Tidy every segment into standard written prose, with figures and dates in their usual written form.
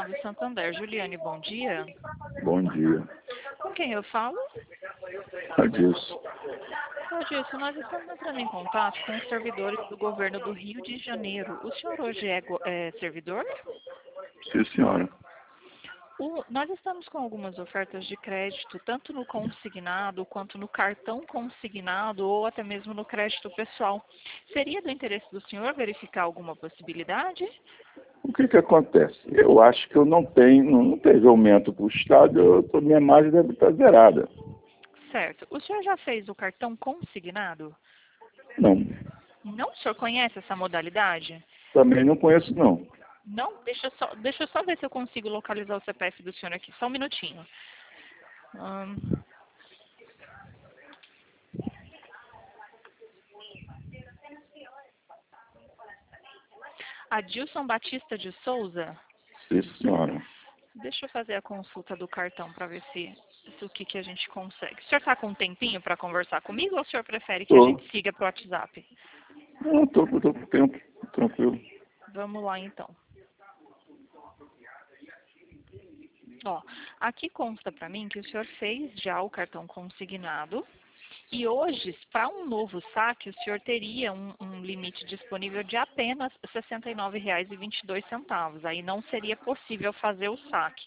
consignado Santander. Juliane, bom dia. Bom dia. Com quem eu falo? Adilson. Adilson, nós estamos entrando em contato com os servidores do governo do Rio de Janeiro. O senhor hoje é servidor? Sim, senhora. Nós estamos com algumas ofertas de crédito, tanto no consignado quanto no cartão consignado ou até mesmo no crédito pessoal. Seria do interesse do senhor verificar alguma possibilidade? O que acontece? Eu acho que eu não teve aumento para o Estado, minha margem deve estar zerada. Certo. O senhor já fez o cartão consignado? Não. Não? O senhor conhece essa modalidade? Também não conheço, não. Não? Deixa eu só ver se eu consigo localizar o CPF do senhor aqui. Só um minutinho. Adilson Batista de Souza? Sim, senhora. Deixa eu fazer a consulta do cartão para ver se o que a gente consegue. O senhor está com um tempinho para conversar comigo ou o senhor prefere que a gente siga para o WhatsApp? Não, estou com tempo, tranquilo. Vamos lá, então. Ó, aqui consta para mim que o senhor fez já o cartão consignado e hoje, para um novo saque, o senhor teria um limite disponível de apenas R$ 69,22. Aí não seria possível fazer o saque.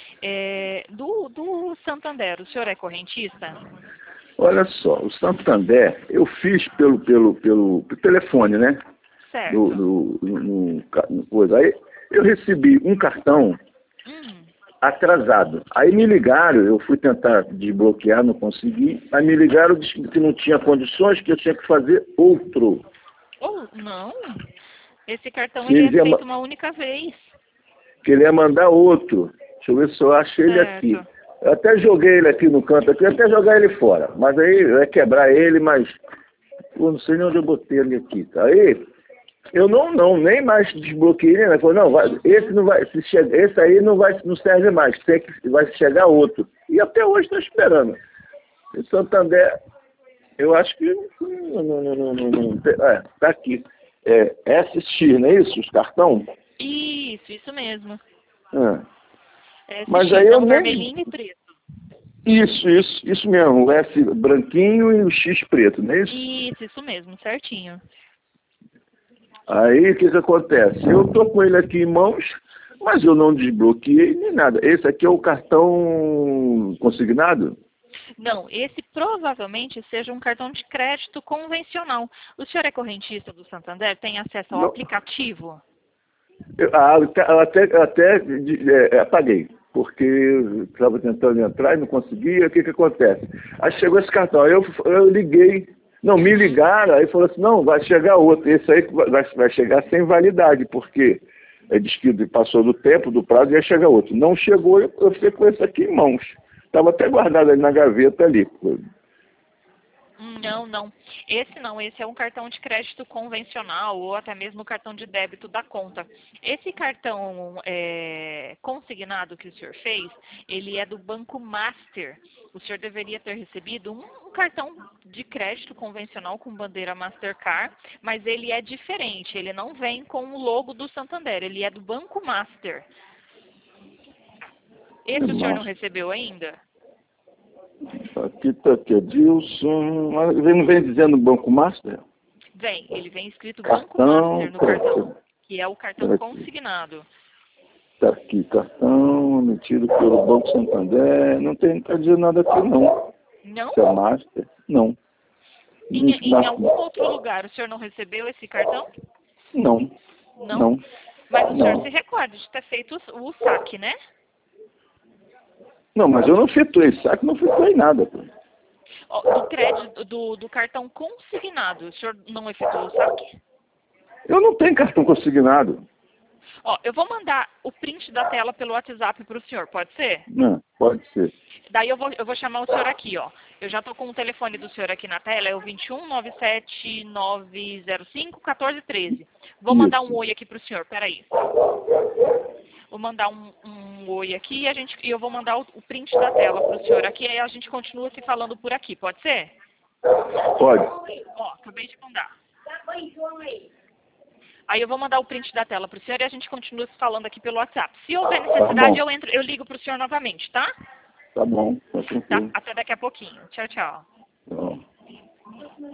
Do Santander, o senhor é correntista? Olha só, o Santander, eu fiz pelo telefone, né? Certo. No coisa. Aí eu recebi um cartão atrasado. Aí me ligaram, eu fui tentar desbloquear, não consegui. Aí me ligaram, disse que não tinha condições, que eu tinha que fazer outro. Não. Esse cartão Que ele é ele ia feito uma única vez. que ele ia mandar outro. Deixa eu ver se eu acho ele aqui. Eu até joguei ele aqui no canto, eu ia até jogar ele fora. Mas aí eu ia quebrar ele, mas eu não sei nem onde eu botei ele aqui. Aí eu nem mais desbloqueei ele. Ele falou, não, esse não vai, esse aí não serve mais, vai chegar outro. E até hoje estou esperando. O Santander, eu acho que não tá aqui. SX, não é isso? Os cartão? Isso mesmo. Mas aí eu nem... vermelhinho e preto. Isso mesmo, o S branquinho e o X preto, não é isso? Isso mesmo, certinho. Aí o que acontece? Eu tô com ele aqui em mãos, mas eu não desbloqueei nem nada. Esse aqui é o cartão consignado? Não, esse provavelmente seja um cartão de crédito convencional. O senhor é correntista do Santander? Tem acesso ao aplicativo? Eu até apaguei, porque eu estava tentando entrar e não conseguia. O que acontece? Aí chegou esse cartão, aí eu liguei. Não, me ligaram, aí falou assim, não, vai chegar outro. Esse aí vai chegar sem validade, porque diz que passou do tempo, do prazo, e ia chegar outro. Não chegou, eu fiquei com esse aqui em mãos. Estava até guardado ali na gaveta ali. Não. Esse é um cartão de crédito convencional ou até mesmo cartão de débito da conta. Esse cartão consignado que o senhor fez, ele é do Banco Master. O senhor deveria ter recebido um cartão de crédito convencional com bandeira Mastercard, mas ele é diferente. Ele não vem com o logo do Santander, ele é do Banco Master. Esse o senhor não recebeu ainda? Tá aqui, Adilson. Ele não vem dizendo Banco Master? Vem, ele vem escrito Cartão, Banco Master no cartão, que é o cartão consignado. Tá aqui, cartão emitido pelo Banco Santander. Não tá dizendo nada aqui, não. Não? Se é Master? Não. Em algum outro lugar o senhor não recebeu esse cartão? Não. Não? Mas o senhor se recorda de ter feito o saque, né? Não, mas eu não efetuei saque, não efetuei nada. Do crédito, do cartão consignado, o senhor não efetuou o saque? Eu não tenho cartão consignado. Eu vou mandar o print da tela pelo WhatsApp para o senhor, pode ser? Não, pode ser. Daí eu vou chamar o senhor aqui, ó. Eu já estou com o telefone do senhor aqui na tela, é o 21 97905 1413. Vou mandar um oi aqui para o senhor, peraí. Vou mandar um oi aqui e eu vou mandar o print da tela para o senhor aqui, aí a gente continua se falando por aqui, pode ser? Pode. Acabei de mandar. Aí eu vou mandar o print da tela para o senhor e a gente continua se falando aqui pelo WhatsApp. Se houver Tá necessidade, bom. eu ligo para o senhor novamente, tá? Tá bom, tá Tá? tranquilo. Até daqui a pouquinho. Tchau, tchau. Tá bom.